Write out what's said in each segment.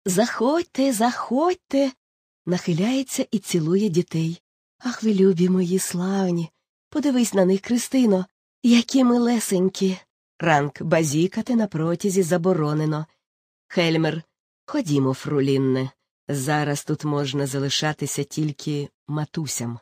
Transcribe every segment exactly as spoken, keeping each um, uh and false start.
Заходьте, заходьте, нахиляється і цілує дітей. Ах, ви любі мої славні, подивись на них, Кристино, які милесенькі. Ранк, базікати на протязі заборонено. Хельмер, ходімо, фрулінне, зараз тут можна залишатися тільки матусям.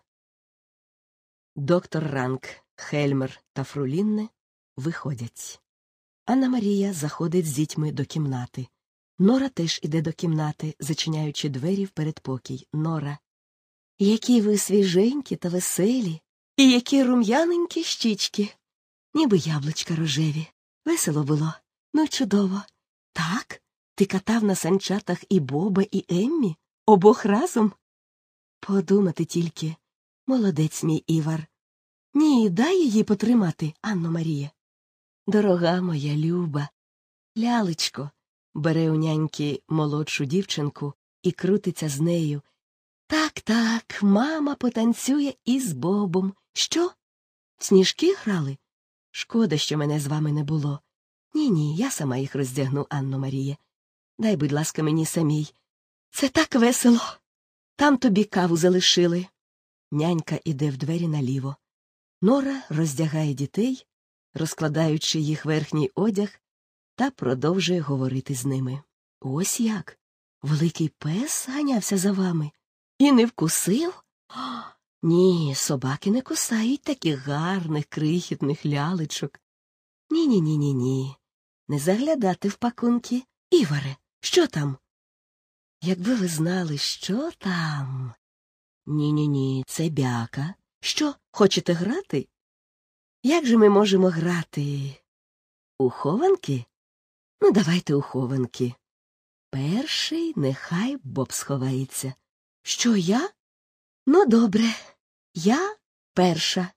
Доктор Ранк, Хельмер та фрулінне виходять. Анна-Марія заходить з дітьми до кімнати. Нора теж іде до кімнати, зачиняючи двері в передпокій. Нора. Які ви свіженькі та веселі, і які рум'яненькі щічки. Ніби яблучка рожеві. Весело було. Ну, чудово. Так? Ти катав на санчатах і Боба, і Еммі? Обох разом? Подумати тільки. Молодець мій Івар. Ні, дай її потримати, Анно-Марія. Дорога моя люба. Лялечко. Бере у няньки молодшу дівчинку і крутиться з нею. Так-так, мама потанцює із Бобом. Що? Сніжки грали? Шкода, що мене з вами не було. Ні-ні, я сама їх роздягну, Анно-Марія. Дай, будь ласка, мені самій. Це так весело. Там тобі каву залишили. Нянька іде в двері наліво. Нора роздягає дітей, розкладаючи їх верхній одяг, та продовжує говорити з ними. Ось як? Великий пес ганявся за вами? І не вкусив? О, ні, собаки не кусають таких гарних, крихітних лялечок. Ні-ні-ні-ні-ні. Не заглядати в пакунки. Іваре, що там? Якби ви знали, що там. Ні-ні-ні, це бяка. Що, хочете грати? Як же ми можемо грати? У хованки? Ну, давайте у хованки. Перший нехай Боб сховається. Що, я? Ну, добре. Я перша.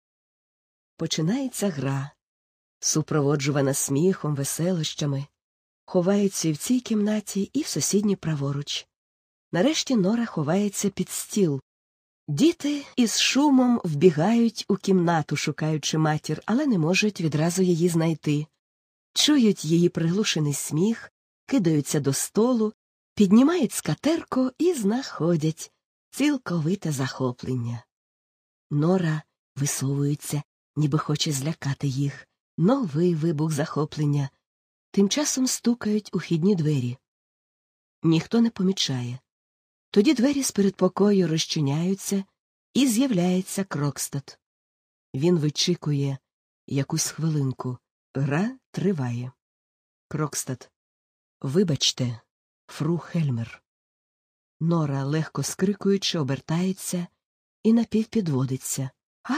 Починається гра, супроводжувана сміхом, веселощами. Ховаються і в цій кімнаті, і в сусідній праворуч. Нарешті Нора ховається під стіл. Діти із шумом вбігають у кімнату, шукаючи матір, але не можуть відразу її знайти. Чують її приглушений сміх, кидаються до столу, піднімають скатерку і знаходять цілковите захоплення. Нора висовується, ніби хоче злякати їх. Новий вибух захоплення. Тим часом стукають у вхідні двері. Ніхто не помічає. Тоді двері з передпокою розчиняються, і з'являється Крокстад. Він вичікує якусь хвилинку. Гра триває. Крокстад. Вибачте, фру Хельмер. Нора, легко скрикуючи, обертається і напівпідводиться. А?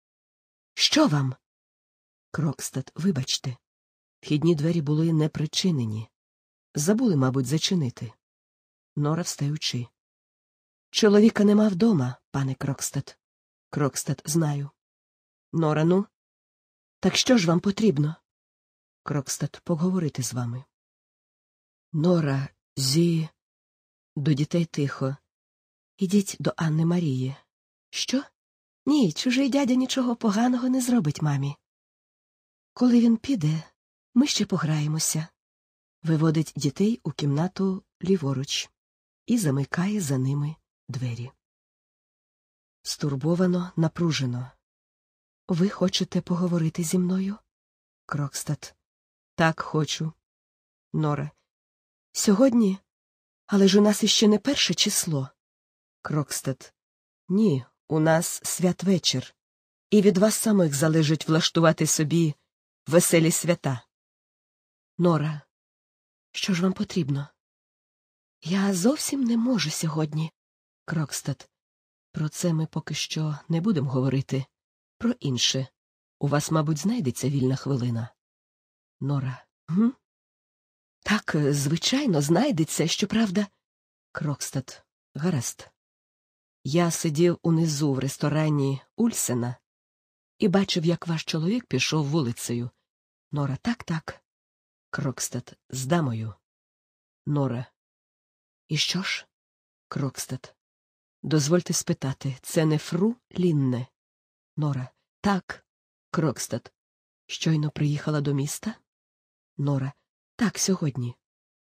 Що вам? Крокстад. Вибачте. Вхідні двері були не причинені. Забули, мабуть, зачинити. Нора, встаючи. Чоловіка нема вдома, пане Крокстад. Крокстад. Знаю. Нора, ну? Так що ж вам потрібно? Крокстад. Поговорити з вами. Нора, зі... До дітей тихо. Ідіть до Анни Марії. Що? Ні, чужий дядя нічого поганого не зробить мамі. Коли він піде, ми ще пограємося. Виводить дітей у кімнату ліворуч і замикає за ними двері. Стурбовано, напружено. Ви хочете поговорити зі мною? Крокстад. Так, хочу. Нора. Сьогодні? Але ж у нас іще не перше число. Крокстад. Ні, у нас святвечір. І від вас самих залежить влаштувати собі веселі свята. Нора. Що ж вам потрібно? Я зовсім не можу сьогодні. Крокстад. Про це ми поки що не будемо говорити. Про інше. У вас, мабуть, знайдеться вільна хвилина. Нора. Гм? Так, звичайно, знайдеться, щоправда. Крокстад. Гаразд. Я сидів унизу в ресторані Ульсена і бачив, як ваш чоловік пішов вулицею. Нора. Так-так. Крокстад. З дамою. Нора. І що ж? Крокстад. Дозвольте спитати, це не фру Лінне? Нора. Так. Крокстад. Щойно приїхала до міста? Нора. Так, сьогодні.